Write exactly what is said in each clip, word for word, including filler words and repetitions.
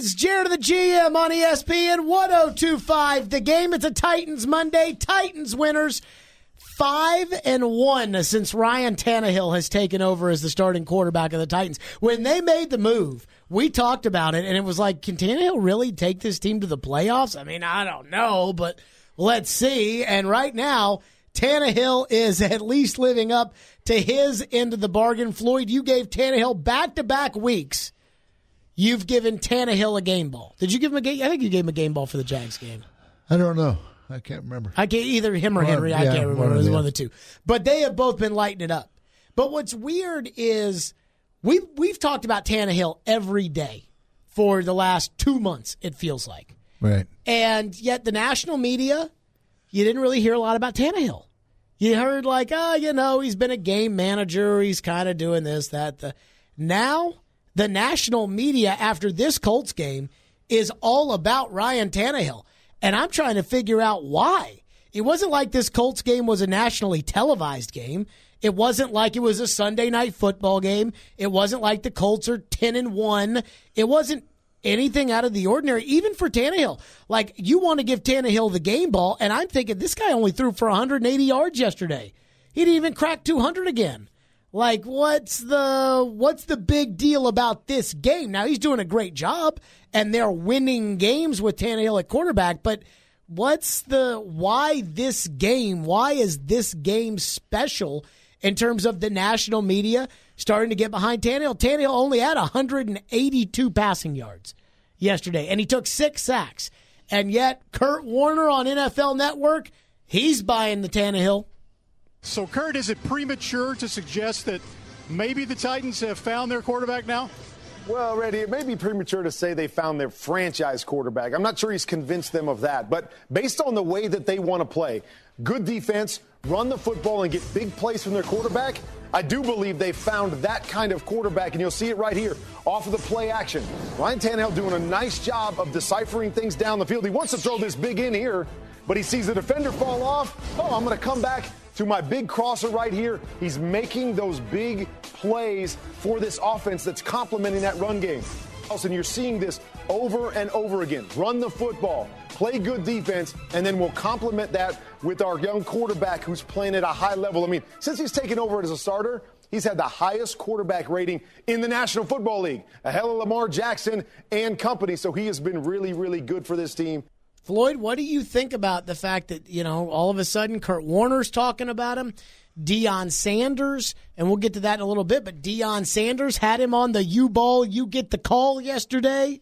is Jared of the G M on E S P N one oh two point five. The Game. It's a Titans Monday. Titans winners. Five and one since Ryan Tannehill has taken over as the starting quarterback of the Titans. When they made the move, we talked about it, and it was like, can Tannehill really take this team to the playoffs? I mean, I don't know, but let's see. And right now, Tannehill is at least living up to his end of the bargain. Floyd, you gave Tannehill back-to-back weeks. You've given Tannehill a game ball. Did you give him a game? I think you gave him a game ball for the Jags game. I don't know. I can't remember. I can't either him or Henry. I yeah, can't remember. It was one of the two. But they have both been lighting it up. But what's weird is we we've talked about Tannehill every day for the last two months. It feels like right. And yet the national media, you didn't really hear a lot about Tannehill. You heard like, oh, you know, he's been a game manager. He's kind of doing this, that. The now the national media after this Colts game is all about Ryan Tannehill. And I'm trying to figure out why. It wasn't like this Colts game was a nationally televised game. It wasn't like it was a Sunday night football game. It wasn't like the Colts are ten and one. It wasn't anything out of the ordinary, even for Tannehill. Like, you want to give Tannehill the game ball, and I'm thinking this guy only threw for one hundred eighty yards yesterday. He didn't even crack two hundred again. Like, what's the what's the big deal about this game? Now, he's doing a great job, and they're winning games with Tannehill at quarterback, but what's the why this game? Why is this game special in terms of the national media starting to get behind Tannehill? Tannehill only had one hundred eighty-two passing yards yesterday, and he took six sacks. And yet, Kurt Warner on N F L Network, he's buying the Tannehill. So, Kurt, is it premature to suggest that maybe the Titans have found their quarterback now? Well, Randy, it may be premature to say they found their franchise quarterback. I'm not sure he's convinced them of that. But based on the way that they want to play, good defense, run the football, and get big plays from their quarterback, I do believe they found that kind of quarterback, and you'll see it right here off of the play action. Ryan Tannehill doing a nice job of deciphering things down the field. He wants to throw this big in here, but he sees the defender fall off. Oh, I'm going to come back to my big crosser right here. He's making those big plays for this offense that's complementing that run game. And you're seeing this over and over again. Run the football, play good defense, and then we'll complement that with our young quarterback who's playing at a high level. I mean, since he's taken over as a starter, he's had the highest quarterback rating in the National Football League, ahead of Lamar Jackson and company. So he has been really, really good for this team. Floyd, what do you think about the fact that, you know, all of a sudden Kurt Warner's talking about him, Deion Sanders, and we'll get to that in a little bit, but Deion Sanders had him on the U-Ball, you get the call yesterday.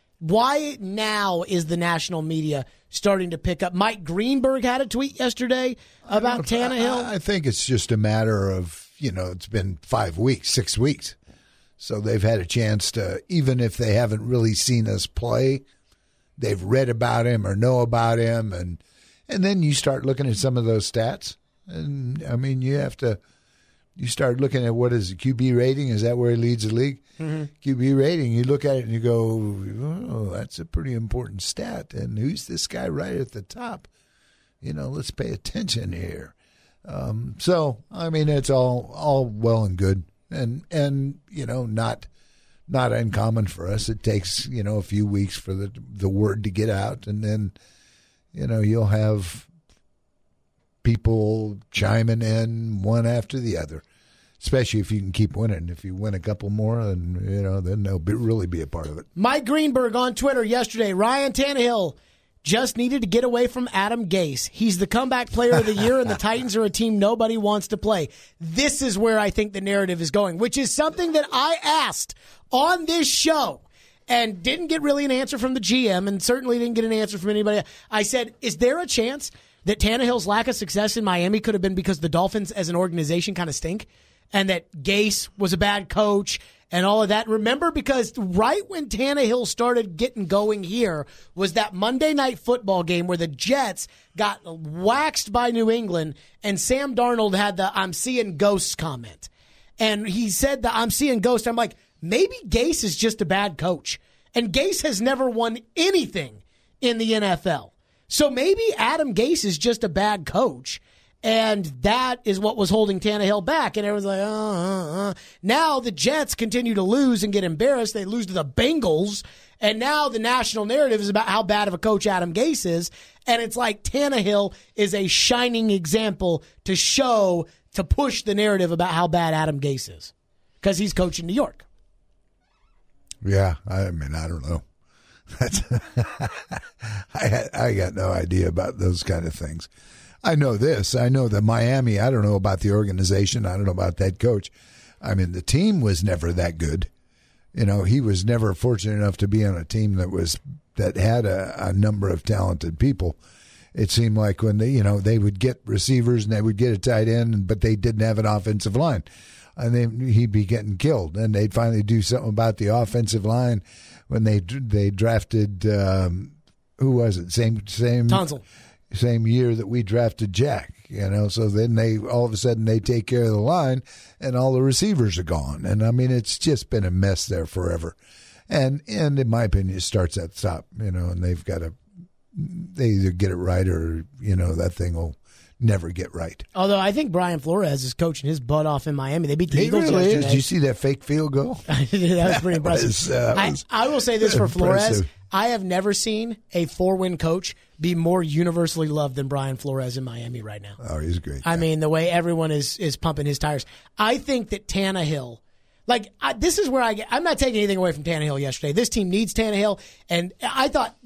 Why now is the national media starting to pick up? Mike Greenberg had a tweet yesterday about Tannehill. I, I think it's just a matter of, you know, it's been five weeks, six weeks. So they've had a chance to, even if they haven't really seen us play, they've read about him or know about him, and and then you start looking at some of those stats, and I mean you have to you start looking at what is the Q B rating? Is that where he leads the league? Mm-hmm. Q B rating. You look at it and you go, oh, that's a pretty important stat. And who's this guy right at the top? You know, let's pay attention here. Um, so I mean, it's all all well and good, and and you know not. Not uncommon for us. It takes, you know, a few weeks for the the word to get out, and then, you know, you'll have people chiming in one after the other, especially if you can keep winning. If you win a couple more, and, you know, then they'll be, really be a part of it. Mike Greenberg on Twitter yesterday, Ryan Tannehill just needed to get away from Adam Gase. He's the comeback player of the year, and the Titans are a team nobody wants to play. This is where I think the narrative is going, which is something that I asked on this show and didn't get really an answer from the G M and certainly didn't get an answer from anybody. I said, is there a chance that Tannehill's lack of success in Miami could have been because the Dolphins as an organization kind of stink and that Gase was a bad coach and all of that? Remember, because right when Tannehill started getting going here was that Monday Night Football game where the Jets got waxed by New England and Sam Darnold had the I'm seeing ghosts comment. And he said the I'm seeing ghosts. I'm like, maybe Gase is just a bad coach. And Gase has never won anything in the N F L. So maybe Adam Gase is just a bad coach. And that is what was holding Tannehill back. And everyone's like, uh, uh, uh. Now the Jets continue to lose and get embarrassed. They lose to the Bengals. And now the national narrative is about how bad of a coach Adam Gase is. And it's like Tannehill is a shining example to show, to push the narrative about how bad Adam Gase is. Because he's coaching New York. Yeah, I mean, I don't know. That's I I got no idea about those kind of things. I know this. I know that Miami, I don't know about the organization. I don't know about that coach. I mean, the team was never that good. You know, he was never fortunate enough to be on a team that was that had a, a number of talented people. It seemed like when they, you know, they would get receivers and they would get a tight end, but they didn't have an offensive line. And then he'd be getting killed. And they'd finally do something about the offensive line when they they drafted, um, who was it? Same, same. Tunsil. Same year that we drafted Jack, you know, so then they all of a sudden they take care of the line and all the receivers are gone. And I mean, it's just been a mess there forever. And, and in my opinion, it starts at the top, you know, and they've got to, they either get it right or, you know, that thing will never get right. Although I think Brian Flores is coaching his butt off in Miami. They beat the he Eagles really yesterday. Is. Did you see that fake field goal? that was pretty impressive. Was, uh, I, was I will say this for Flores. impressive. I have never seen a four-win coach be more universally loved than Brian Flores in Miami right now. Oh, he's great. I mean, the way everyone is is pumping his tires. I think that Tannehill, like, I, this is where I get, I'm not taking anything away from Tannehill yesterday. This team needs Tannehill, and I thought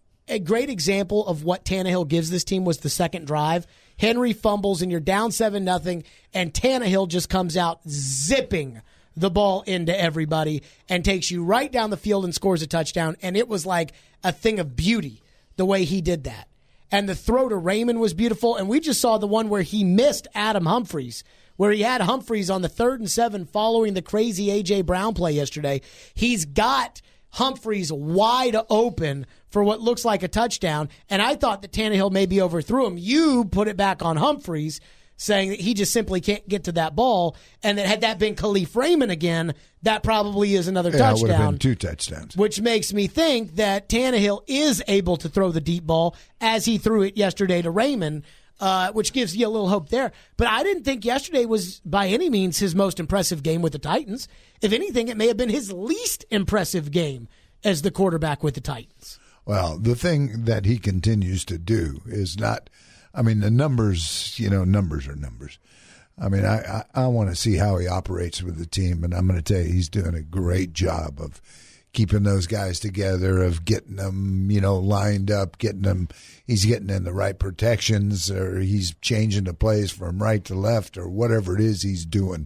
a great example of what Tannehill gives this team was the second drive. Henry fumbles, and you're down seven nothing, and Tannehill just comes out zipping the ball into everybody and takes you right down the field and scores a touchdown. And it was like a thing of beauty the way he did that. And the throw to Raymond was beautiful. And we just saw the one where he missed Adam Humphries, where he had Humphries on the third and seven following the crazy A J. Brown play yesterday. He's got Humphries wide open for what looks like a touchdown. And I thought that Tannehill maybe overthrew him. You put it back on Humphries, saying that he just simply can't get to that ball, and that had that been Khalif Raymond again, that probably is another yeah, touchdown. It would have been two touchdowns. Which makes me think that Tannehill is able to throw the deep ball as he threw it yesterday to Raymond, uh, which gives you a little hope there. But I didn't think yesterday was by any means his most impressive game with the Titans. If anything, it may have been his least impressive game as the quarterback with the Titans. Well, the thing that he continues to do is not – I mean, the numbers, you know, numbers are numbers. I mean, I, I, I want to see how he operates with the team, and I'm going to tell you, he's doing a great job of keeping those guys together, of getting them, you know, lined up, getting them, he's getting in the right protections, or he's changing the plays from right to left, or whatever it is he's doing.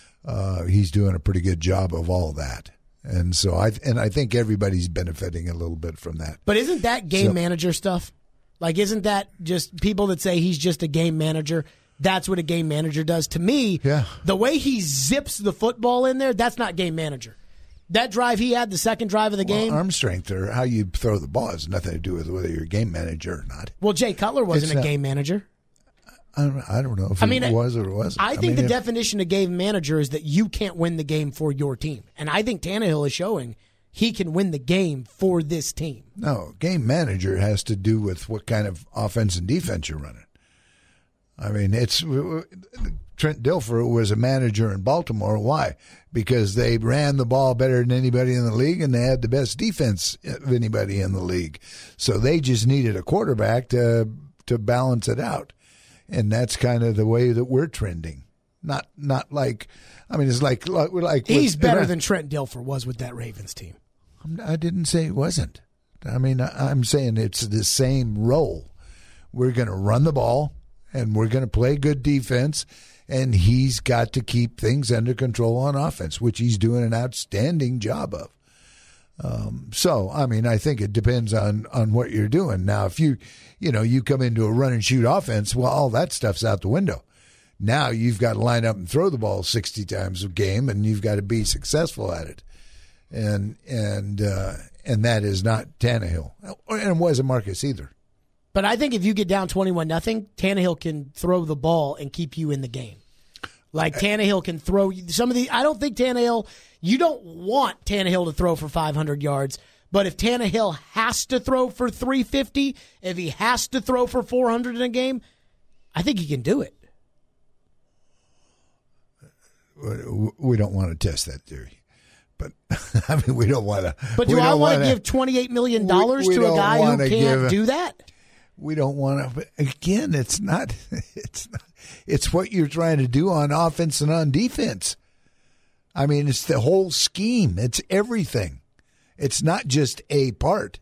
Uh, he's doing a pretty good job of all that. And so I, and I think everybody's benefiting a little bit from that. But isn't that game So- manager stuff? Like, isn't that just people that say he's just a game manager? That's what a game manager does. To me, Yeah. the way he zips the football in there, that's not game manager. That drive he had, the second drive of the game. Well, arm strength or how you throw the ball has nothing to do with whether you're a game manager or not. Well, Jay Cutler wasn't It's a not- game manager. I don't, I don't know if I it mean, was or it wasn't. I think mean, the if- definition of game manager is that you can't win the game for your team. And I think Tannehill is showing he can win the game for this team. No, game manager has to do with what kind of offense and defense you're running. I mean, it's Trent Dilfer was a manager in Baltimore. Why? Because they ran the ball better than anybody in the league, and they had the best defense of anybody in the league. So they just needed a quarterback to to balance it out, and that's kind of the way that we're trending. Not not like, I mean, it's like like, like He's with- better and I- than Trent Dilfer was with that Ravens team. I didn't say it wasn't. I mean, I- I'm saying it's the same role. We're going to run the ball, and we're going to play good defense, and he's got to keep things under control on offense, which he's doing an outstanding job of. Um, so, I mean, I think it depends on, on what you're doing. Now, if you, you know, you come into a run and shoot offense, well, all that stuff's out the window. Now you've got to line up and throw the ball sixty times a game, and you've got to be successful at it. And and uh, and that is not Tannehill, and it wasn't Marcus either. But I think if you get down twenty-one nothing, Tannehill can throw the ball and keep you in the game. Like Tannehill can throw some of the. I don't think Tannehill. You don't want Tannehill to throw for five hundred yards, but if Tannehill has to throw for three fifty, if he has to throw for four hundred in a game, I think he can do it. We don't want to test that theory. But, I mean, we don't want to. But do I want to give twenty-eight million dollars to a guy who can't a, do that? We don't want to. Again, it's not, it's not. It's what you're trying to do on offense and on defense. I mean, it's the whole scheme. It's everything. It's not just a part.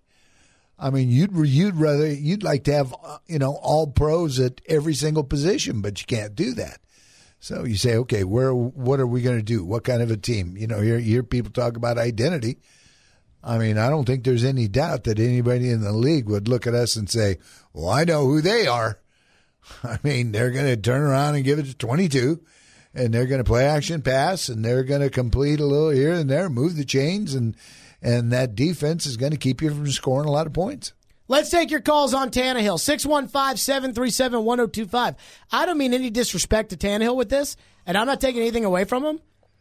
I mean, you'd you'd rather you'd like to have you know all pros at every single position, but you can't do that. So you say, okay, where what are we going to do? What kind of a team? You know, you hear people talk about identity. I mean, I don't think there's any doubt that anybody in the league would look at us and say, well, I know who they are. I mean, they're going to turn around and give it to twenty-two, and they're going to play action pass, and they're going to complete a little here and there, move the chains, and and that defense is going to keep you from scoring a lot of points. Let's take your calls on Tannehill, six one five, seven three seven, one oh two five. I don't mean any disrespect to Tannehill with this, and I'm not taking anything away from him.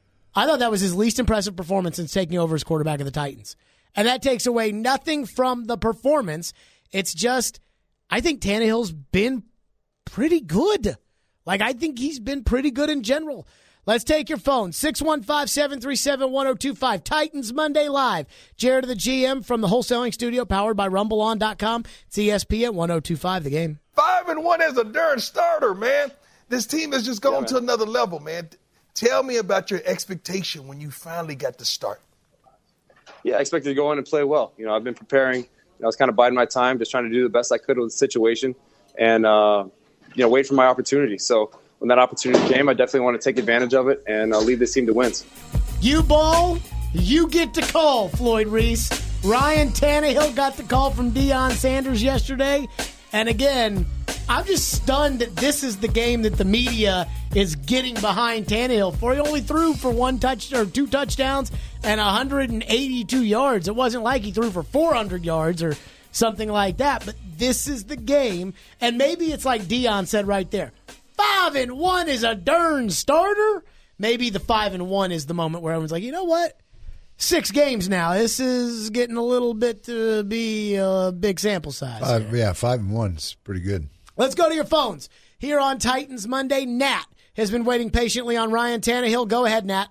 I thought that was his least impressive performance since taking over as quarterback of the Titans. And that takes away nothing from the performance. It's just, I think Tannehill's been pretty good. Like, I think he's been pretty good in general. Let's take your phone, six one five, seven three seven, one oh two five. Titans Monday Live. Jared of the G M from the wholesaling studio, powered by rumble on dot com. It's E S P N one oh two five, the game. Five and one as a darn starter, man. This team has just gone yeah, to another level, man. Tell me about your expectation when you finally got to start. Yeah, I expected to go in and play well. You know, I've been preparing. You know, I was kind of biding my time, just trying to do the best I could with the situation and, uh, you know, wait for my opportunity. So when that opportunity came, I definitely want to take advantage of it and uh, lead this team to wins. You ball, you get the call, Floyd Reese. Ryan Tannehill got the call from Deion Sanders yesterday. And again, I'm just stunned that this is the game that the media is getting behind Tannehill for. He only threw for one touch or two touchdowns and one hundred eighty-two yards. It wasn't like he threw for four hundred yards or something like that. But this is the game. And maybe it's like Deion said right there. Five and one is a darn starter. Maybe the five and one is the moment where everyone's like, you know what? Six games now. This is getting a little bit to be a big sample size. Five, yeah, five and one's pretty good. Let's go to your phones. Here on Titans Monday, Nat has been waiting patiently on Ryan Tannehill. Go ahead, Nat.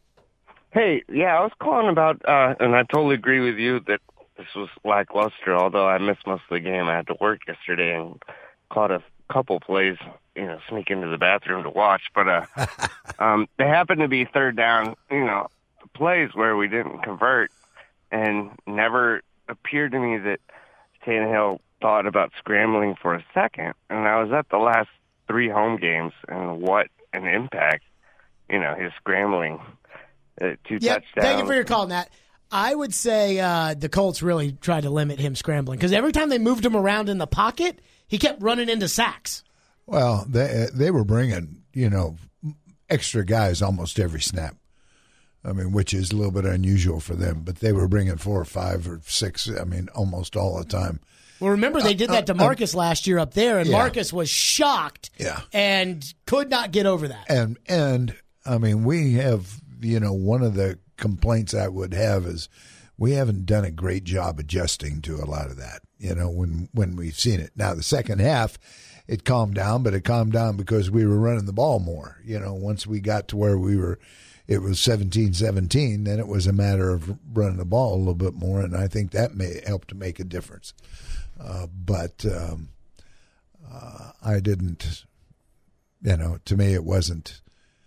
Hey, yeah, I was calling about, uh, and I totally agree with you that this was lackluster, although I missed most of the game. I had to work yesterday and caught a couple plays, you know, sneak into the bathroom to watch. But uh, um, they happened to be third down, you know, plays where we didn't convert, and never appeared to me that Tannehill thought about scrambling for a second. And I was at the last three home games, and what an impact, you know, his scrambling, uh, two yep, touchdowns. Thank you for your call, Nat. I would say uh, the Colts really tried to limit him scrambling because every time they moved him around in the pocket, he kept running into sacks. Well, they they were bringing, you know, extra guys almost every snap. I mean, which is a little bit unusual for them, but they were bringing four or five or six, I mean, almost all the time. Well, remember, they did that to Marcus uh, uh, last year up there, and yeah. Marcus was shocked yeah. and could not get over that. And, and I mean, we have, you know, one of the complaints I would have is we haven't done a great job adjusting to a lot of that, you know, when, when we've seen it. Now, the second half, it calmed down, but it calmed down because we were running the ball more. You know, once we got to where we were – it was seventeen seventeen, then it was a matter of running the ball a little bit more, and I think that may help to make a difference. Uh, but um, uh, I didn't, you know, to me it wasn't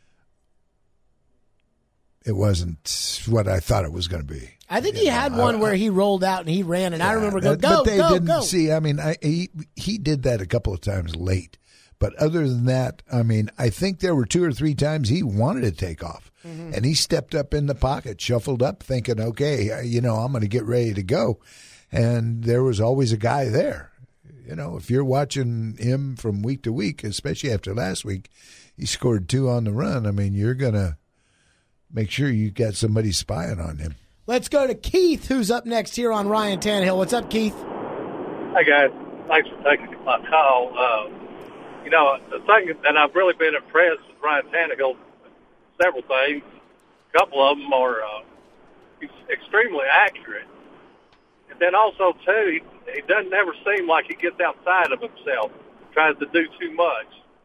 it wasn't what I thought it was going to be. I think you he know, had one I, where he rolled out and he ran, and yeah, I remember going, go, but they go, didn't go. See, I mean, I, he, he did that a couple of times late. But other than that, I mean, I think there were two or three times he wanted to take off. Mm-hmm. And he stepped up in the pocket, shuffled up, thinking, okay, you know, I'm going to get ready to go. And there was always a guy there. You know, if you're watching him from week to week, especially after last week, he scored two on the run. I mean, you're going to make sure you got somebody spying on him. Let's go to Keith, who's up next here on Ryan Tannehill. What's up, Keith? Hey, guys. Thanks for taking my call. Uh, You know, the thing that I've really been impressed with Ryan Tannehill, several things. A couple of them are uh, he's extremely accurate. And then also, too, he, he doesn't ever seem like he gets outside of himself, tries to do too much.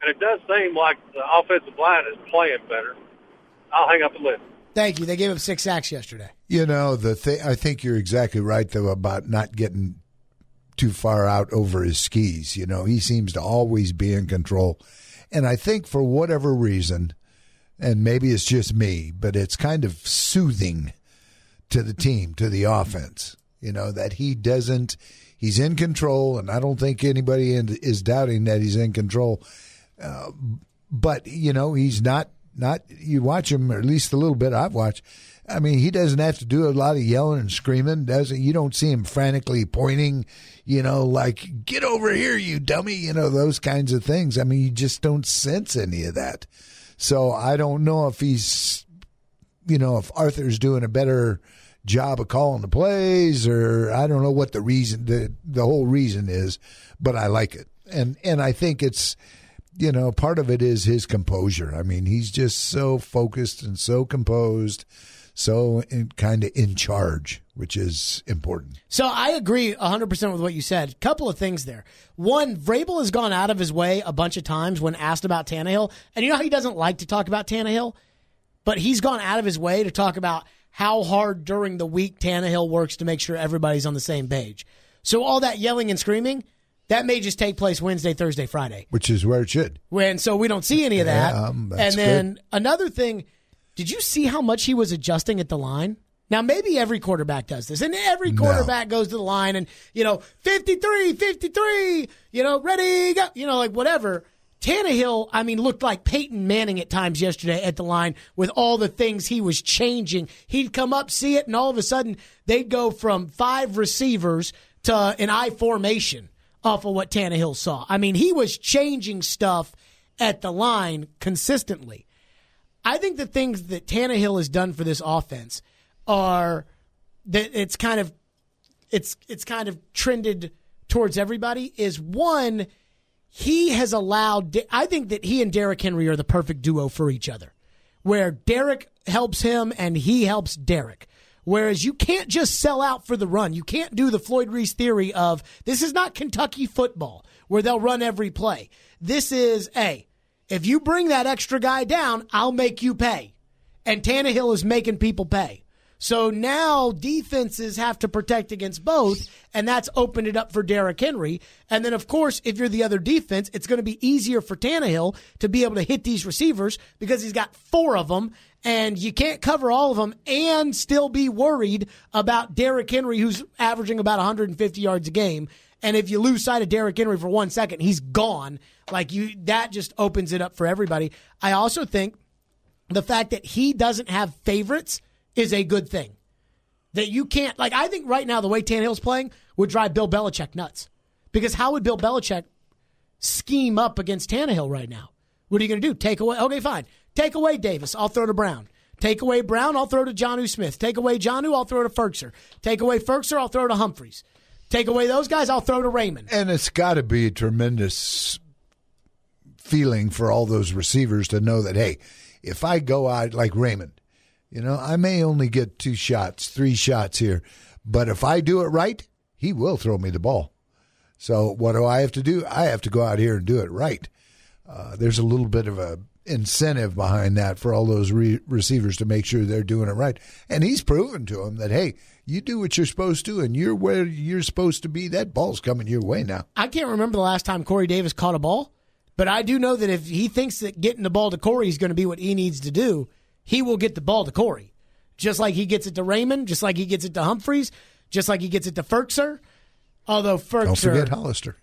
and it does seem like the offensive line is playing better. I'll hang up and listen. Thank you. They gave up six sacks yesterday. You know, the thing, I think you're exactly right, though, about not getting too far out over his skis. You know, he seems to always be in control. And I think for whatever reason, and maybe it's just me, but it's kind of soothing to the team, to the offense, you know, that he doesn't, he's in control, and I don't think anybody in, is doubting that he's in control. Uh, but, you know, he's not, not, you watch him, or at least a little bit I've watched, I mean, he doesn't have to do a lot of yelling and screaming, does he? You don't see him frantically pointing, you know, like, get over here, you dummy, you know, those kinds of things. I mean, you just don't sense any of that. So I don't know if he's, you know, if Arthur's doing a better job of calling the plays, or I don't know what the reason, the the whole reason is, but I like it. And and I think it's, you know, part of it is his composure. I mean, he's just so focused and so composed, so kind of in charge, which is important. So I agree one hundred percent with what you said. Couple of things there. One, Vrabel has gone out of his way a bunch of times when asked about Tannehill. And you know how he doesn't like to talk about Tannehill? But he's gone out of his way to talk about how hard during the week Tannehill works to make sure everybody's on the same page. So all that yelling and screaming, that may just take place Wednesday, Thursday, Friday. Which is where it should. When So we don't see any of that. Yeah, um, and that's then good. Another thing, did you see how much he was adjusting at the line? Now, maybe every quarterback does this, and every quarterback no. goes to the line and, you know, fifty-three, fifty-three, you know, ready, go, you know, like whatever. Tannehill, I mean, looked like Peyton Manning at times yesterday at the line with all the things he was changing. He'd come up, see it, and all of a sudden they'd go from five receivers to an I formation off of what Tannehill saw. I mean, he was changing stuff at the line consistently. I think the things that Tannehill has done for this offense are that it's kind of it's it's kind of trended towards everybody is one, he has allowed, I think that he and Derrick Henry are the perfect duo for each other, where Derrick helps him and he helps Derrick. Whereas you can't just sell out for the run. You can't do the Floyd Reese theory of this is not Kentucky football where they'll run every play. This is, hey, if you bring that extra guy down, I'll make you pay. And Tannehill is making people pay. So now defenses have to protect against both, and that's opened it up for Derrick Henry. And then, of course, if you're the other defense, it's going to be easier for Tannehill to be able to hit these receivers because he's got four of them, and you can't cover all of them and still be worried about Derrick Henry, who's averaging about one hundred fifty yards a game. And if you lose sight of Derrick Henry for one second, he's gone. Like you, that just opens it up for everybody. I also think the fact that he doesn't have favorites is a good thing. That you can't, like, I think right now the way Tannehill's playing would drive Bill Belichick nuts. Because how would Bill Belichick scheme up against Tannehill right now? What are you going to do? Take away, okay, fine. Take away Davis, I'll throw to Brown. Take away Brown, I'll throw to Jonnu Smith. Take away Jonnu, I'll throw to Ferkser. Take away Ferkser, I'll throw to Humphreys. Take away those guys, I'll throw to Raymond. And it's got to be a tremendous feeling for all those receivers to know that, hey, if I go out like Raymond, you know, I may only get two shots, three shots here, but if I do it right, he will throw me the ball. So what do I have to do? I have to go out here and do it right. Uh, there's a little bit of a incentive behind that for all those re- receivers to make sure they're doing it right. And he's proven to them that, hey, you do what you're supposed to, and you're where you're supposed to be. That ball's coming your way now. I can't remember the last time Corey Davis caught a ball, but I do know that if he thinks that getting the ball to Corey is going to be what he needs to do, he will get the ball to Corey. Just like he gets it to Raymond, just like he gets it to Humphreys, just like he gets it to Ferkser. Although Ferkser... Don't forget Hollister.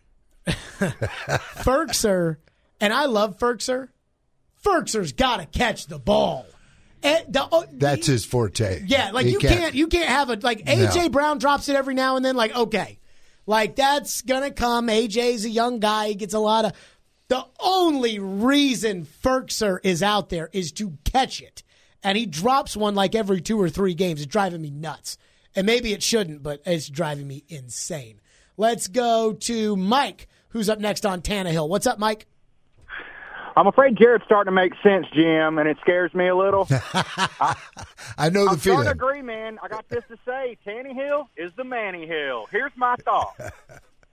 Ferkser, and I love Ferkser, Ferkser's got to catch the ball. And the, oh, That's his forte. Yeah, like he you can't. can't you can't have a like A J no. Brown drops it every now and then. Like okay, like that's gonna come. A J's a young guy. He gets a lot of. The only reason Ferkser is out there is to catch it, and he drops one like every two or three games. It's driving me nuts, and maybe it shouldn't, but it's driving me insane. Let's go to Mike, who's up next on Tannehill. What's up, Mike? I'm afraid Jared's starting to make sense, Jim, and it scares me a little. I, I know the I'm feeling. I'm starting to agree, man. I got this to say. Tannehill is the Manny Hill. Here's my thought.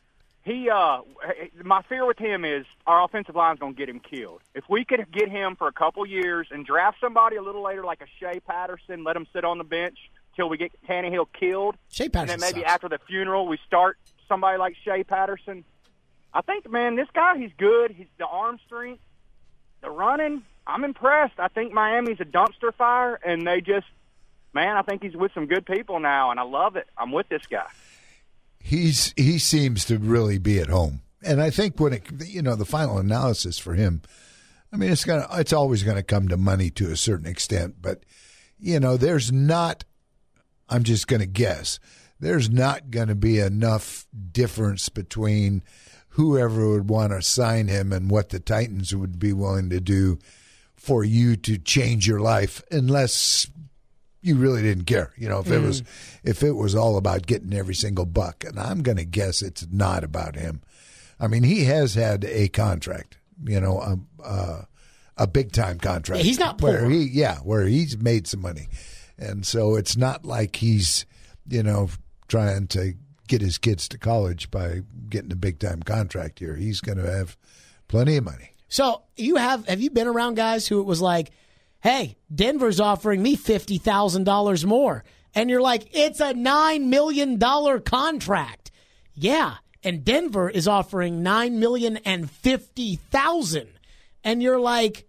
he, uh, my fear with him is our offensive line's going to get him killed. If we could get him for a couple years and draft somebody a little later like a Shea Patterson, let him sit on the bench till we get Tannehill killed. Shea Patterson And then maybe sucks. after the funeral we start somebody like Shea Patterson. I think, man, this guy, he's good. He's the arm strength, the running. I'm impressed. I think Miami's a dumpster fire, and they just, man, I think he's with some good people now, and I love it. I'm with this guy. He's he seems to really be at home, and I think when it you know the final analysis for him, I mean it's gonna it's always going to come to money to a certain extent, but you know there's not. I'm just going to guess there's not going to be enough difference between whoever would want to sign him and what the Titans would be willing to do for you to change your life, unless you really didn't care. You know, if it was if it was all about getting every single buck, and I'm going to guess it's not about him. I mean, he has had a contract, you know, a, a, a big time contract. Yeah, he's not poor. Where he, yeah, where he's made some money, and so it's not like he's, you know, trying to get his kids to college by getting a big time contract here. He's going to have plenty of money. So you have have you been around guys who it was like, hey, Denver's offering me fifty thousand dollars more. And you're like, it's a nine million dollars contract. Yeah, and Denver is offering nine million dollars and fifty thousand dollars. And you're like,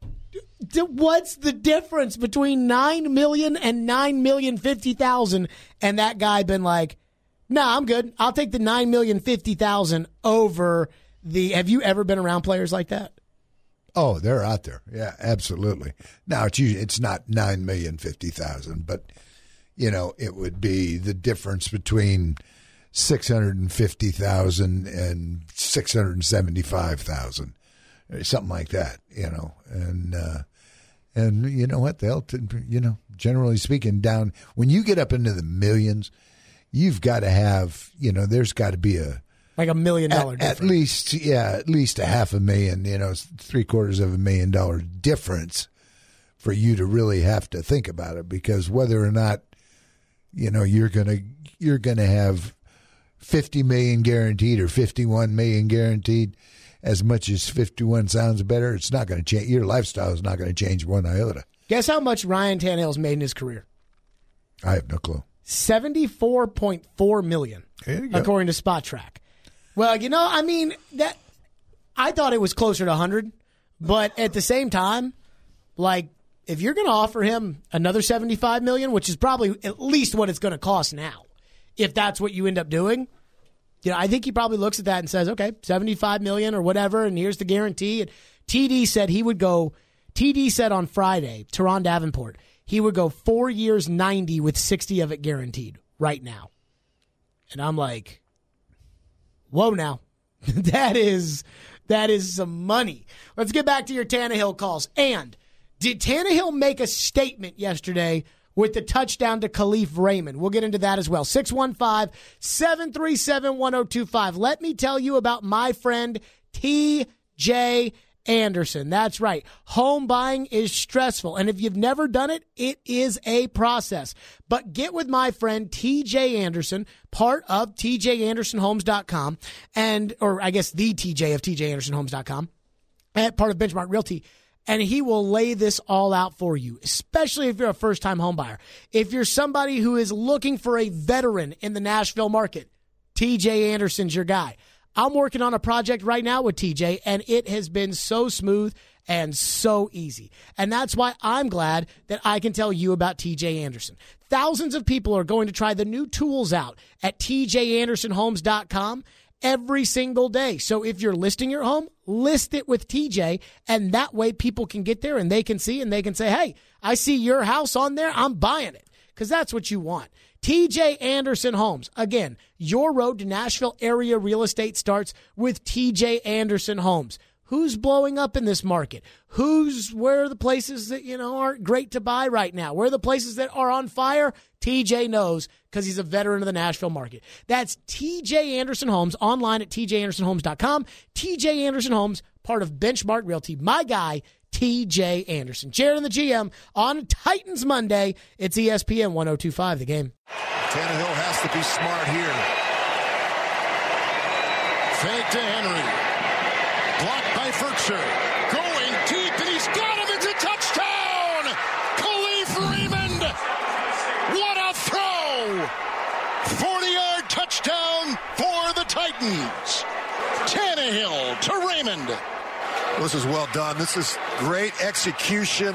what's the difference between nine million dollars and nine million fifty thousand dollars? And that guy been like, no, nah, I'm good. I'll take the nine million fifty thousand dollars over the – have you ever been around players like that? Oh, they're out there. Yeah, absolutely. Now, it's usually, it's not nine million fifty thousand, but, you know, it would be the difference between six hundred fifty thousand and six hundred seventy-five thousand, something like that, you know. And, uh, and you know what? They'll, you know, generally speaking, down – when you get up into the millions, you've got to have, you know, there's got to be a – like a million dollar at, difference. At least, yeah, at least a half a million, you know, three quarters of a million dollar difference for you to really have to think about it. Because whether or not, you know, you're gonna you're gonna have fifty million guaranteed or fifty one million guaranteed, as much as fifty one sounds better, it's not going to change. Your lifestyle is not going to change one iota. Guess how much Ryan Tannehill's made in his career? I have no clue. Seventy four point four million, according to Spot Track. Well, you know, I mean, that I thought it was closer to one hundred, but at the same time, like, if you're going to offer him another seventy-five million dollars, which is probably at least what it's going to cost now, if that's what you end up doing, you know, I think he probably looks at that and says, okay, seventy-five million dollars or whatever, and here's the guarantee. And T D said he would go, T D said on Friday, Teron Davenport, he would go four years, ninety with sixty of it guaranteed right now. And I'm like, whoa now. that is that is some money. Let's get back to your Tannehill calls. And did Tannehill make a statement yesterday with the touchdown to Khalif Raymond? We'll get into that as well. six one five, seven three seven, one oh two five. Let me tell you about my friend T J Anderson. That's right. Home buying is stressful. And if you've never done it, it is a process. But get with my friend T J Anderson, part of T J Anderson Homes dot com, and, or I guess the T J of T J Anderson Homes dot com, and part of Benchmark Realty. And he will lay this all out for you, especially if you're a first-time home buyer. If you're somebody who is looking for a veteran in the Nashville market, T J Anderson's your guy. I'm working on a project right now with T J, and it has been so smooth and so easy. And that's why I'm glad that I can tell you about T J Anderson. Thousands of people are going to try the new tools out at T J Anderson Homes dot com every single day. So if you're listing your home, list it with T J, and that way people can get there and they can see and they can say, hey, I see your house on there, I'm buying it, because that's what you want. T J Anderson Homes. Again, your road to Nashville area real estate starts with T J Anderson Homes. Who's blowing up in this market? Who's, where are the places that, you know, aren't great to buy right now? Where are the places that are on fire? T J knows, because he's a veteran of the Nashville market. That's T J Anderson Homes, online at T J Anderson Homes dot com. T J Anderson Homes, part of Benchmark Realty. My guy, T J Anderson. Jared and the G M on Titans Monday. It's E S P N one oh two point five, The Game. Tannehill has to be smart here. Fake to Henry. Blocked by Firkser. Going deep, and he's got him. It's a touchdown! Khalif Raymond! What a throw! forty-yard touchdown for the Titans. Tannehill to Raymond. This is well done. This is great execution.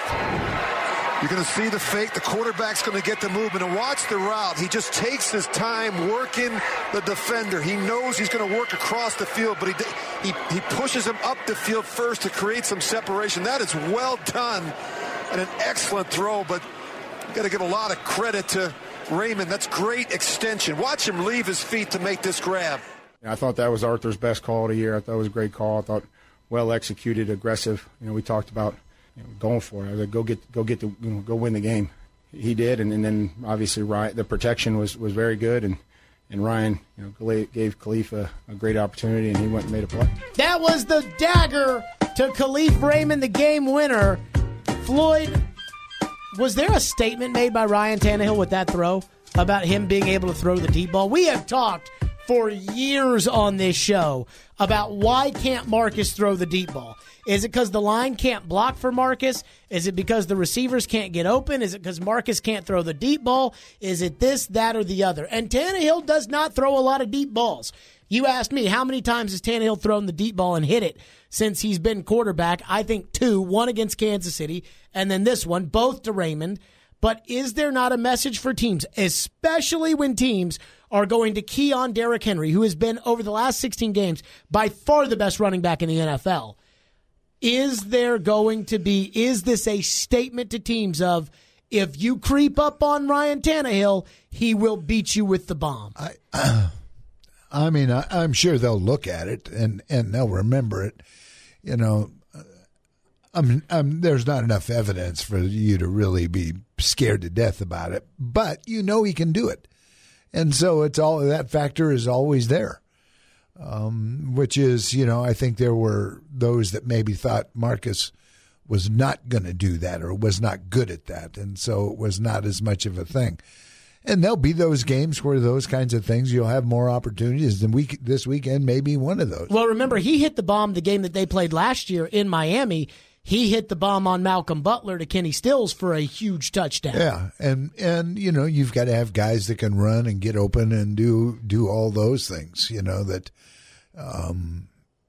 You're going to see the fake. The quarterback's going to get the movement. And watch the route. He just takes his time working the defender. He knows he's going to work across the field, but he, he, he pushes him up the field first to create some separation. That is well done and an excellent throw, but you got to give a lot of credit to Raymond. That's great extension. Watch him leave his feet to make this grab. I thought that was Arthur's best call of the year. I thought it was a great call. I thought well executed, aggressive. You know, we talked about you know, going for it. I was like, go get, go get the, you know, go win the game. He did, and, and then obviously Ryan, the protection was, was very good, and and Ryan, you know, gave Khalif a, a great opportunity, and he went and made a play. That was the dagger to Khalif Raymond, the game winner. Floyd, was there a statement made by Ryan Tannehill with that throw about him being able to throw the deep ball? We have talked for years on this show about why can't Marcus throw the deep ball. Is it because the line can't block for Marcus? Is it because the receivers can't get open? Is it because Marcus can't throw the deep ball? Is it this, that, or the other? And Tannehill does not throw a lot of deep balls. You asked me, how many times has Tannehill thrown the deep ball and hit it since he's been quarterback? I think two, one against Kansas City, and then this one, both to Raymond. But is there not a message for teams, especially when teams are going to key on Derrick Henry, who has been, over the last sixteen games, by far the best running back in the N F L? Is there going to be, is this a statement to teams of, if you creep up on Ryan Tannehill, he will beat you with the bomb? I, uh, I mean, I, I'm sure they'll look at it and, and they'll remember it. You know, I'm, I'm, there's not enough evidence for you to really be scared to death about it, but you know he can do it. And so it's all, that factor is always there. Um, which is, you know, I think there were those that maybe thought Marcus was not going to do that or was not good at that, and so it was not as much of a thing. And there'll be those games where those kinds of things, you'll have more opportunities. And week, this weekend may be one of those. Well, remember, he hit the bomb the game that they played last year in Miami. He hit the bomb on Malcolm Butler to Kenny Stills for a huge touchdown. Yeah, and, and you know, you've got to have guys that can run and get open and do do all those things, you know, that um,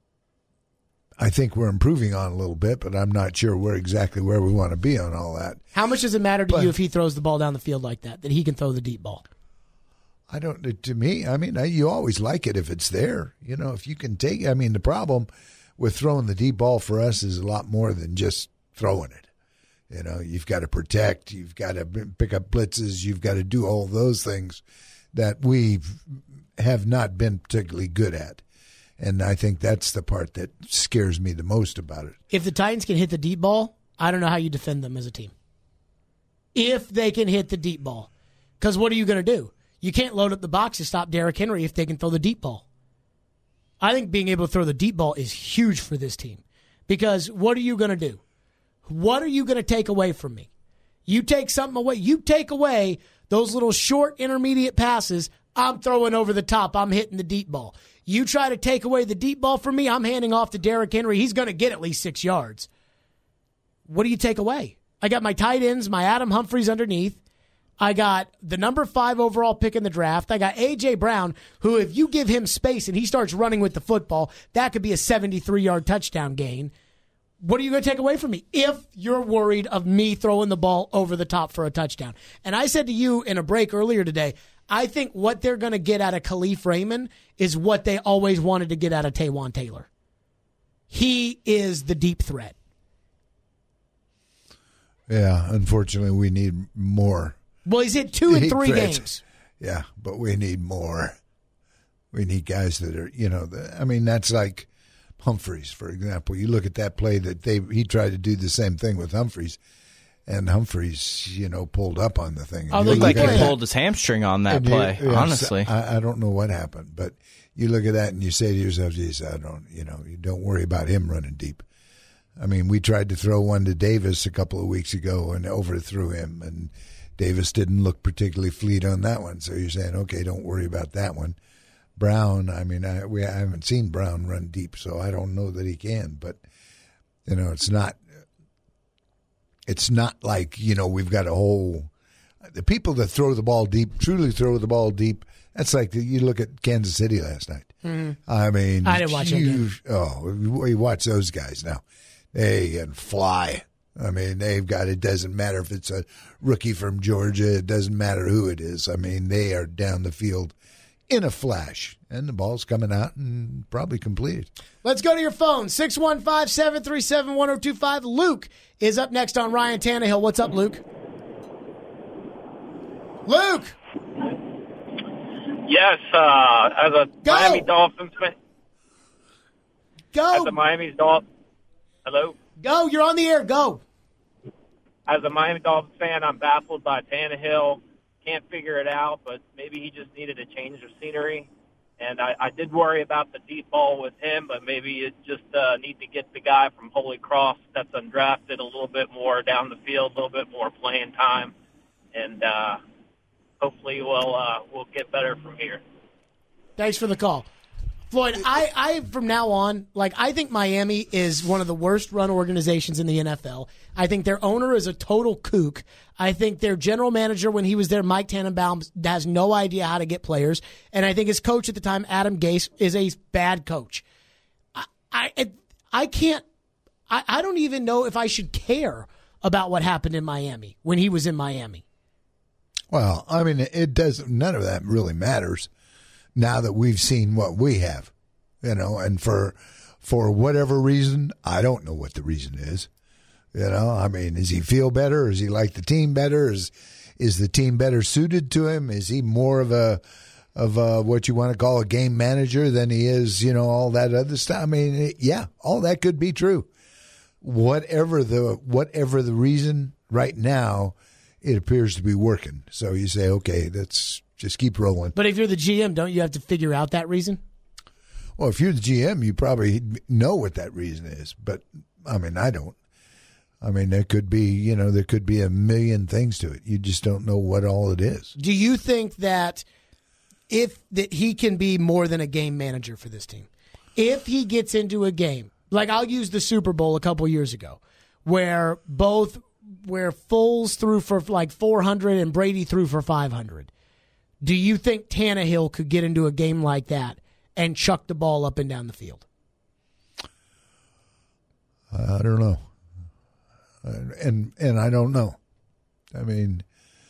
I think we're improving on a little bit, but I'm not sure where exactly where we want to be on all that. How much does it matter to but, you if he throws the ball down the field like that, that he can throw the deep ball? I don't, to me, I mean, you always like it if it's there. You know, if you can take, I mean, the problem with throwing the deep ball for us is a lot more than just throwing it. You know, you've got to protect, you've got to pick up blitzes, you've got to do all those things that we have not been particularly good at. And I think that's the part that scares me the most about it. If the Titans can hit the deep ball, I don't know how you defend them as a team. If they can hit the deep ball. Because what are you going to do? You can't load up the box to stop Derrick Henry if they can throw the deep ball. I think being able to throw the deep ball is huge for this team. Because what are you going to do? What are you going to take away from me? You take something away. You take away those little short intermediate passes. I'm throwing over the top. I'm hitting the deep ball. You try to take away the deep ball from me, I'm handing off to Derrick Henry. He's going to get at least six yards. What do you take away? I got my tight ends, my Adam Humphries underneath. I got the number five overall pick in the draft. I got A J. Brown, who if you give him space and he starts running with the football, that could be a seventy-three-yard touchdown gain. What are you going to take away from me if you're worried of me throwing the ball over the top for a touchdown? And I said to you in a break earlier today, I think what they're going to get out of Khalif Raymond is what they always wanted to get out of Taywan Taylor. He is the deep threat. Yeah, unfortunately, we need more. Well, he's hit two in three threats. games. Yeah, but we need more. We need guys that are, you know, the, I mean, that's like Humphries, for example. You look at that play that they he tried to do the same thing with Humphries, and Humphries, you know, pulled up on the thing. It looked like he pulled his hamstring on that play, you, honestly. I, I don't know what happened, but you look at that and you say to yourself, geez, I don't, you know, you don't worry about him running deep. I mean, we tried to throw one to Davis a couple of weeks ago and overthrew him, and Davis didn't look particularly fleet on that one. So you're saying, okay, don't worry about that one. Brown, I mean, I, we I haven't seen Brown run deep, so I don't know that he can. But you know, it's not. It's not like, you know, we've got a whole. The people that throw the ball deep, truly throw the ball deep. That's like the, you look at Kansas City last night. Mm-hmm. I mean, I didn't watch that game. Oh, you watch those guys now. They can fly. I mean, they've got, it doesn't matter if it's a rookie from Georgia. It doesn't matter who it is. I mean, they are down the field in a flash. And the ball's coming out and probably completed. Let's go to your phone, six one five, seven three seven, one oh two five. Luke is up next on Ryan Tannehill. What's up, Luke? Luke! Yes, uh, as a Go. Miami Dolphins fan. Go. As a Miami Dolphins. Hello? Go, you're on the air. Go. As a Miami Dolphins fan, I'm baffled by Tannehill. Can't figure it out, but maybe he just needed a change of scenery. And I, I did worry about the deep ball with him, but maybe it just uh, need to get the guy from Holy Cross that's undrafted a little bit more down the field, a little bit more playing time, and uh, hopefully we'll uh, we'll get better from here. Thanks for the call. Floyd, I, I from now on, like, I think Miami is one of the worst run organizations in the N F L. I think their owner is a total kook. I think their general manager, when he was there, Mike Tannenbaum, has no idea how to get players. And I think his coach at the time, Adam Gase, is a bad coach. I I, I can't, I, I don't even know if I should care about what happened in Miami when he was in Miami. Well, I mean, it doesn't, none of that really matters now that we've seen what we have, you know, and for for whatever reason, I don't know what the reason is. You know, I mean, does he feel better? Does he like the team better? Is is the team better suited to him? Is he more of a of a, what you want to call a game manager than he is, you know, all that other stuff? I mean, it, yeah, all that could be true. Whatever the whatever the reason, right now, it appears to be working. So you say, okay, let's just keep rolling. But if you're the G M, don't you have to figure out that reason? Well, if you're the G M, you probably know what that reason is. But, I mean, I don't. I mean, there could be, you know, there could be a million things to it. You just don't know what all it is. Do you think that if that he can be more than a game manager for this team? If he gets into a game, like I'll use the Super Bowl a couple years ago, where both where Foles threw for like four hundred and Brady threw for five hundred. Do you think Tannehill could get into a game like that and chuck the ball up and down the field? I don't know. And and I don't know. I mean,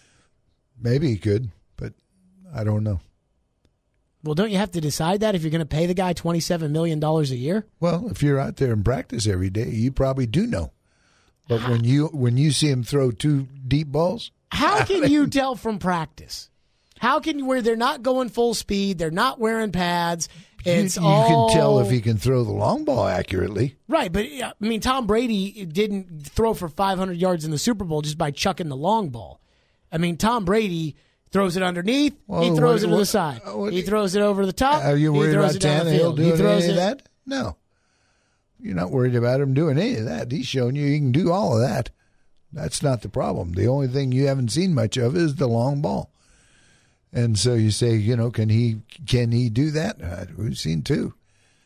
maybe he could, but I don't know. Well, don't you have to decide that if you're going to pay the guy twenty-seven million dollars a year? Well, if you're out there in practice every day, you probably do know. But when you when you see him throw two deep balls, how can you tell from practice? How can you, where they're not going full speed, they're not wearing pads? It's you, you all, can tell if he can throw the long ball accurately. Right, but I mean, Tom Brady didn't throw for five hundred yards in the Super Bowl just by chucking the long ball. I mean, Tom Brady throws it underneath, well, he throws what, it to what, the side, what, he throws it over the top. Are you worried he throws about it down the field. Tannehill doing he throws any of it, that? No. You're not worried about him doing any of that. He's showing you he can do all of that. That's not the problem. The only thing you haven't seen much of is the long ball. And so you say, you know, can he can he do that? Uh, we've seen two,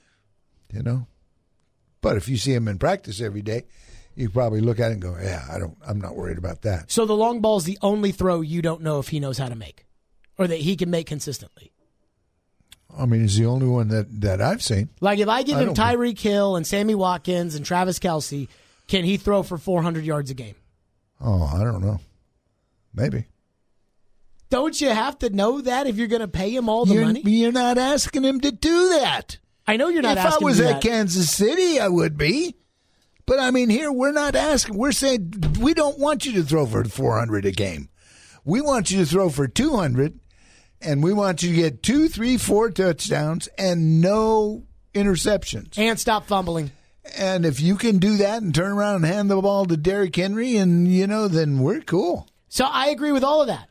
you know. But if you see him in practice every day, you probably look at it and go, yeah, I don't, I'm not worried about that. So the long ball is the only throw you don't know if he knows how to make or that he can make consistently. I mean, it's the only one that, that I've seen. Like if I give I him don't- Tyreek Hill and Sammy Watkins and Travis Kelce, can he throw for four hundred yards a game? Oh, I don't know. Maybe. Don't you have to know that if you're going to pay him all the You're, money? you're not asking him to do that. I know you're not if asking I was him at that. Kansas City, I would be. But I mean, here we're not asking. We're saying we don't want you to throw for four hundred a game. We want you to throw for two hundred, and we want you to get two, three, four touchdowns and no interceptions. And stop fumbling. And if you can do that and turn around and hand the ball to Derrick Henry, and you know, then we're cool. So I agree with all of that.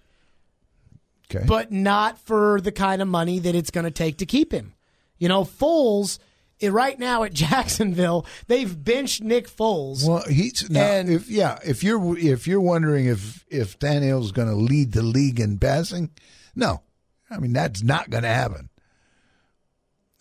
Okay. But not for the kind of money that it's going to take to keep him. You know, Foles, eh, right now at Jacksonville, they've benched Nick Foles. Well, he's now, And- if yeah, if you're if you're wondering if if Tannehill's going to lead the league in passing, no, I mean that's not going to happen.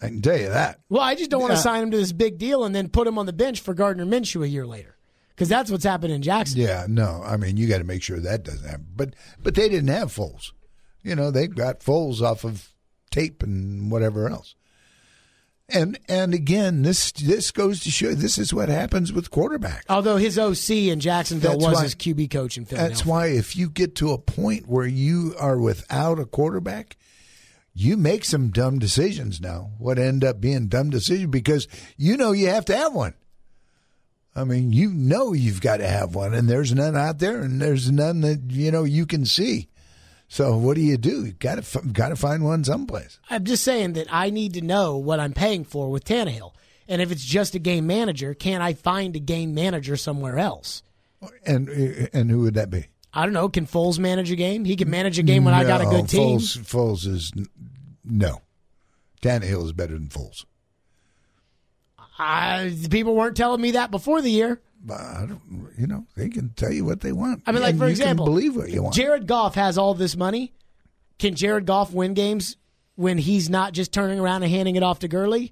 I can tell you that. Well, I just don't want Yeah. to sign him to this big deal and then put him on the bench for Gardner Minshew a year later, because that's what's happened in Jacksonville. Yeah, no, I mean, you got to make sure that doesn't happen. But but they didn't have Foles. You know, they got Foles off of tape and whatever else. And and again, this this goes to show this is what happens with quarterbacks. Although his O C in Jacksonville That's was why- his Q B coach in Philadelphia. That's why if you get to a point where you are without a quarterback, you make some dumb decisions now. What end up being dumb decisions because you know you have to have one. I mean, you know you've got to have one, and there's none out there, and there's none that you know you can see. So what do you do? You got to got to find one someplace. I'm just saying that I need to know what I'm paying for with Tannehill. And if it's just a game manager, can I find a game manager somewhere else? And and who would that be? I don't know. Can Foles manage a game? He can manage a game when I got a No, good team. Foles, Foles is no. Tannehill is better than Foles. I, people weren't telling me that before the year. But I don't, you know, they can tell you what they want. I mean, like, And for you example, can believe what you want. Jared Goff has all this money. Can Jared Goff win games when he's not just turning around and handing it off to Gurley?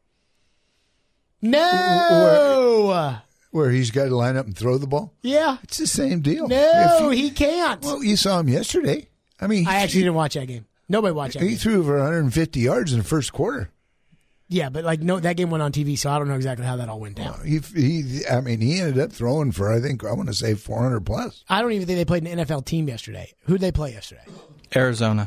No. Where, where he's got to line up and throw the ball? Yeah. It's the same deal. No, If you- he can't. Well, you saw him yesterday. I mean, I actually didn't watch that game. Nobody watched that he game. threw for one hundred fifty yards in the first quarter. Yeah, but like no, that game went on T V, so I don't know exactly how that all went down. He, he, I mean, he ended up throwing for I think I want to say four hundred plus. I don't even think they played an N F L team yesterday. Who'd they play yesterday? Arizona.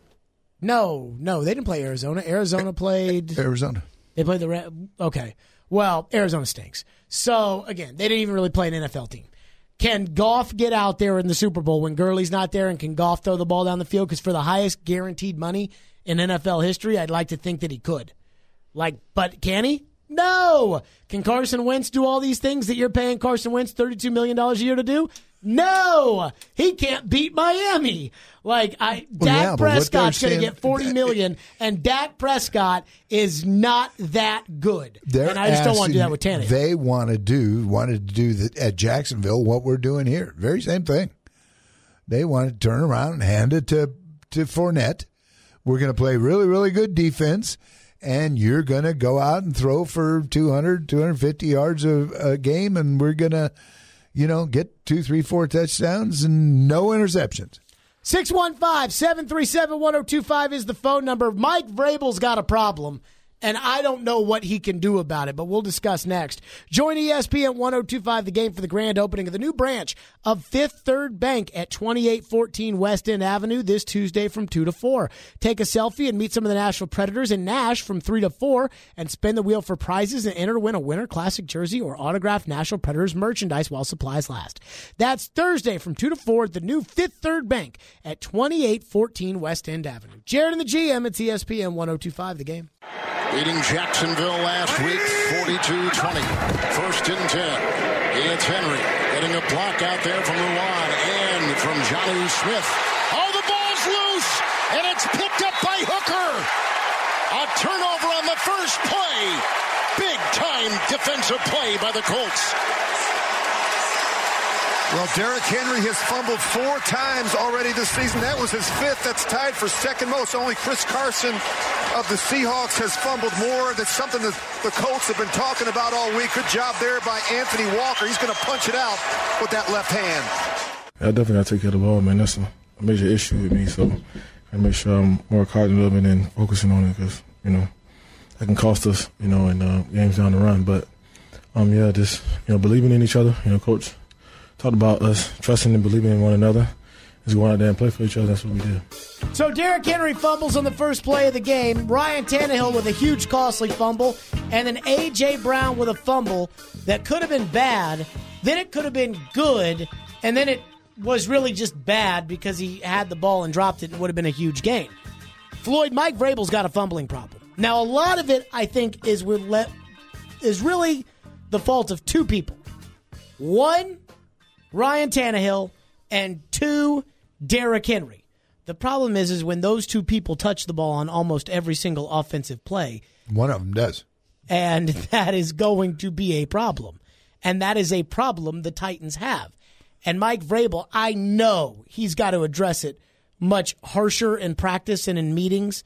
No, no, they didn't play Arizona. Arizona played Arizona. They played the Ra- okay. Well, Arizona stinks. So again, they didn't even really play an N F L team. Can Goff get out there in the Super Bowl when Gurley's not there, and can Goff throw the ball down the field? Because for the highest guaranteed money in N F L history, I'd like to think that he could. Like, but can he? No. Can Carson Wentz do all these things that you're paying Carson Wentz thirty-two million dollars a year to do? No. He can't beat Miami. Like, I, Well, Dak yeah, but what Prescott's they're going to saying- get forty million dollars, and Dak Prescott is not that good. They're and I just don't want to do that asking- with Tannehill. They want to do wanted to do the, at Jacksonville what we're doing here. Very same thing. They want to turn around and hand it to to Fournette. We're going to play really really good defense, and you're going to go out and throw for two hundred, two hundred fifty yards a, a game, and we're going to, you know, get two, three, four touchdowns and no interceptions. six one five, seven three seven, one oh two five is the phone number. Mike Vrabel's got a problem, and I don't know what he can do about it, but we'll discuss next. Join E S P N one oh two five, the game for the grand opening of the new branch of Fifth Third Bank at twenty-eight fourteen West End Avenue this Tuesday from two to four. Take a selfie and meet some of the Nashville Predators in Nash from three to four, and spin the wheel for prizes and enter to win a Winter Classic jersey or autographed Nashville Predators merchandise while supplies last. That's Thursday from two to four at the new Fifth Third Bank at twenty-eight fourteen West End Avenue. Jared and the G M, it's E S P N one oh two five, the game. Beating Jacksonville last week, forty-two twenty. First and ten. It's Henry getting a block out there from Luan and from Johnny Smith. Oh, the ball's loose, and it's picked up by Hooker. A turnover on the first play. Big-time defensive play by the Colts. Well, Derrick Henry has fumbled four times already this season. That was his fifth. That's tied for second most. Only Chris Carson of the Seahawks has fumbled more. That's something that the Colts have been talking about all week. Good job there by Anthony Walker. He's going to punch it out with that left hand. I definitely got to take care of the ball, man. That's a, a major issue with me. So I make sure I'm more cognitive of it and focusing on it because, you know, that can cost us, you know, in uh, games down the run. But, um, yeah, just, you know, believing in each other. You know, Coach talked about us trusting and believing in one another. Just going out there and play for each other. That's what we did. So Derrick Henry fumbles on the first play of the game. Ryan Tannehill with a huge costly fumble. And then A J. Brown with a fumble that could have been bad. Then it could have been good. And then it was really just bad because he had the ball and dropped it and it would have been a huge gain. Floyd, Mike Vrabel's got a fumbling problem. Now, a lot of it, I think, is, with le- is really the fault of two people. One, Ryan Tannehill, and two, Derrick Henry. The problem is, is when those two people touch the ball on almost every single offensive play. One of them does. And that is going to be a problem. And that is a problem the Titans have. And Mike Vrabel, I know he's got to address it much harsher in practice and in meetings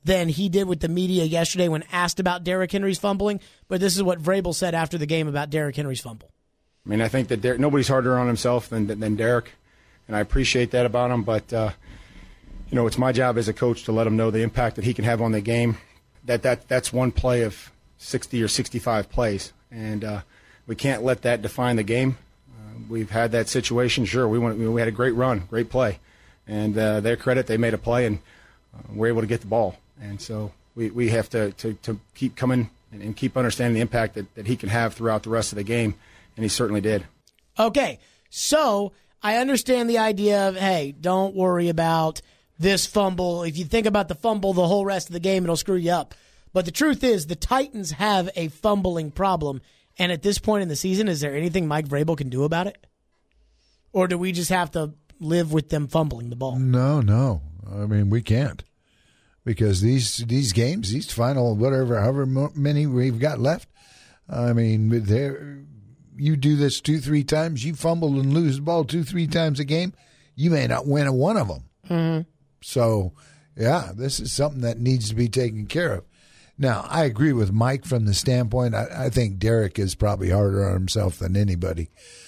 than he did with the media yesterday when asked about Derrick Henry's fumbling. But this is what Vrabel said after the game about Derrick Henry's fumble. I mean, I think that Der- nobody's harder on himself than than Derrick, and I appreciate that about him. But uh, you know, it's my job as a coach to let him know the impact that he can have on the game. That that that's one play of sixty or sixty-five plays, and uh, we can't let that define the game. Uh, we've had that situation. Sure, we went, we had a great run, great play, and uh, their credit, they made a play and uh, we're able to get the ball. And so we, we have to, to, to keep coming and, and keep understanding the impact that, that he can have throughout the rest of the game, and he certainly did. Okay, so I understand the idea of, hey, don't worry about this fumble. If you think about the fumble the whole rest of the game, it'll screw you up. But the truth is the Titans have a fumbling problem, and at this point in the season, is there anything Mike Vrabel can do about it? Or do we just have to live with them fumbling the ball? No, no. I mean, we can't. Because these these games, these final whatever, however many we've got left, I mean, you do this two, three times, you fumble and lose the ball two, three times a game, you may not win a one of them. Mm-hmm. So, yeah, this is something that needs to be taken care of. Now, I agree with Mike from the standpoint, I, I think Derrick is probably harder on himself than anybody.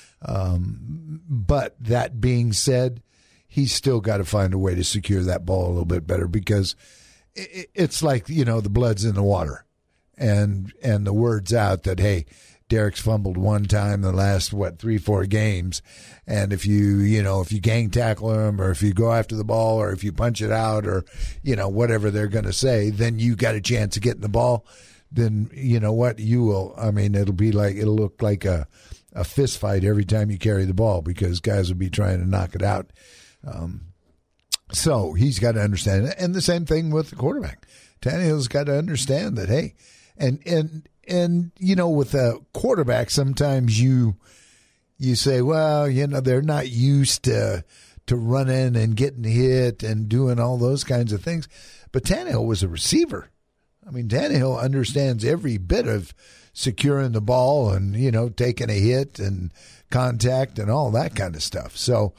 Um, but that being said, he's still got to find a way to secure that ball a little bit better because it's like, you know, the blood's in the water and and the word's out that, hey, Derrick's fumbled one time in the last, what, three, four games. And if you, you know, if you gang tackle him or if you go after the ball or if you punch it out or, you know, whatever they're going to say, then you got a chance of getting the ball. Then, you know what, you will, I mean, it'll be like, it'll look like a, a fist fight every time you carry the ball because guys will be trying to knock it out. Um, So he's got to understand it. And the same thing with the quarterback. Tannehill's got to understand that, hey, and, and, and, you know, with a quarterback, sometimes you, you say, well, you know, they're not used to, to running and getting hit and doing all those kinds of things. But Tannehill was a receiver. I mean, Tannehill understands every bit of securing the ball and, you know, taking a hit and contact and all that kind of stuff. So,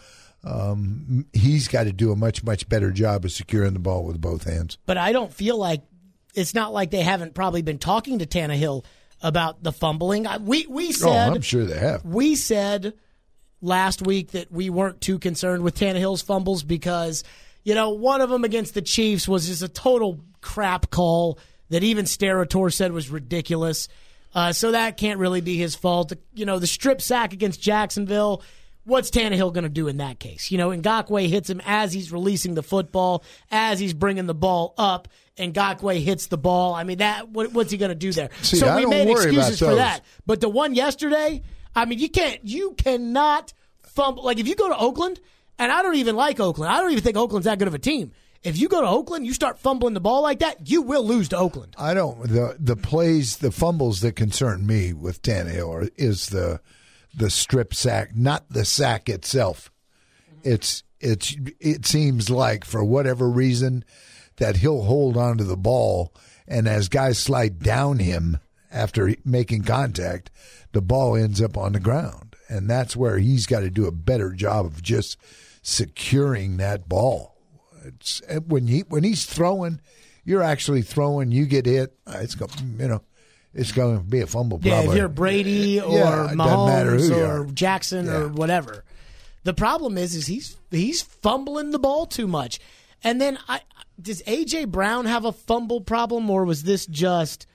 Um, he's got to do a much, much better job of securing the ball with both hands. But I don't feel like it's not like they haven't probably been talking to Tannehill about the fumbling. We we said, oh, I'm sure they have. We said last week that we weren't too concerned with Tannehill's fumbles because, you know, one of them against the Chiefs was just a total crap call that even Sterator said was ridiculous. Uh, so that can't really be his fault. You know, the strip sack against Jacksonville. What's Tannehill going to do in that case? You know, Ngakoue hits him as he's releasing the football, as he's bringing the ball up, and Ngakoue hits the ball. I mean, that what, what's he going to do there? See, so I we don't made worry excuses about for those. that. But the one yesterday, I mean, you can't, you cannot fumble. Like, if you go to Oakland, and I don't even like Oakland. I don't even think Oakland's that good of a team. If you go to Oakland, you start fumbling the ball like that, you will lose to Oakland. I don't. The the plays, the fumbles that concern me with Tannehill are, is the the strip sack, not the sack itself. It's it's it seems like for whatever reason that he'll hold on to the ball, and as guys slide down him after making contact, the ball ends up on the ground, and that's where he's got to do a better job of just securing that ball. It's when he when he's throwing, you're actually throwing. You get hit. It's going, you know, it's going to be a fumble. Yeah, probably. if you're Brady or yeah, Mahomes or are. Jackson yeah. or whatever. The problem is, is he's he's fumbling the ball too much. And then, I does A J Brown have a fumble problem, or was this just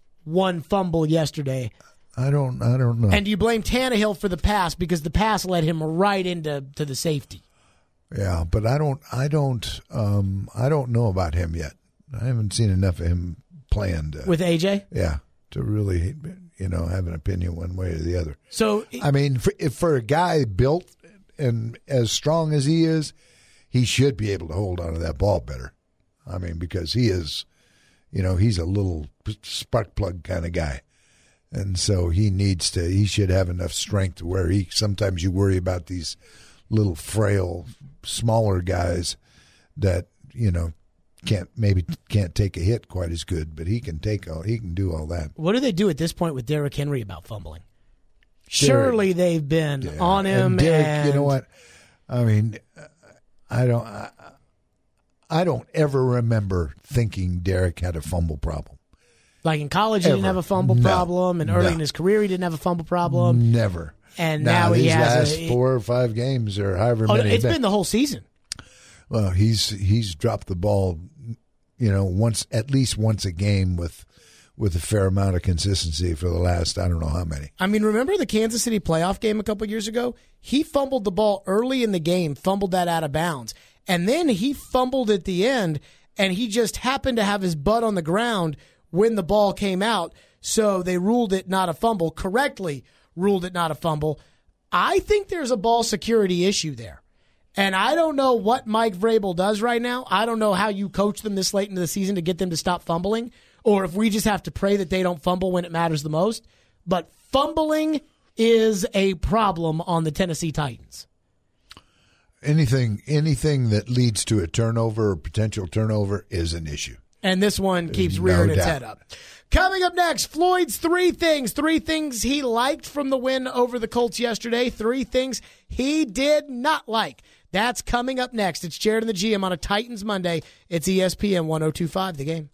one fumble yesterday? I don't. I don't know. And do you blame Tannehill for the pass because the pass led him right into to the safety? Yeah, but I don't. I don't. Um, I don't know about him yet. I haven't seen enough of him playing to, with A J. Yeah, to really, you know, have an opinion one way or the other. So I mean, for, if for a guy built and as strong as he is, he should be able to hold on to that ball better. I mean, because he is, you know, he's a little spark plug kind of guy. And so he needs to, he should have enough strength to where he, sometimes you worry about these little frail, smaller guys that, you know, can't, maybe can't take a hit quite as good, but he can take all, he can do all that. What do they do at this point with Derrick Henry about fumbling? Surely they've been yeah. on him. And Derrick, and you know what? I mean, I don't, I, I don't ever remember thinking Derek had a fumble problem. Like in college, he Ever. didn't have a fumble No. problem, and early No. in his career, he didn't have a fumble problem. Never. And now, now he these has last a, four or five games, or however oh, many. it's been the whole season. Well, he's he's dropped the ball, you know, once at least once a game with with a fair amount of consistency for the last I don't know how many. I mean, remember the Kansas City playoff game a couple years ago? He fumbled the ball early in the game, fumbled that out of bounds, and then he fumbled at the end, and he just happened to have his butt on the ground when the ball came out, so they ruled it not a fumble, correctly ruled it not a fumble. I think there's a ball security issue there. And I don't know what Mike Vrabel does right now. I don't know how you coach them this late into the season to get them to stop fumbling, or if we just have to pray that they don't fumble when it matters the most. But fumbling is a problem on the Tennessee Titans. Anything anything that leads to a turnover or potential turnover is an issue. And this one There's keeps no rearing its doubt. head up. Coming up next, Floyd's three things. Three things he liked from the win over the Colts yesterday. Three things he did not like. That's coming up next. It's Jared and the G M on a Titans Monday. It's E S P N one oh two point five, The Game.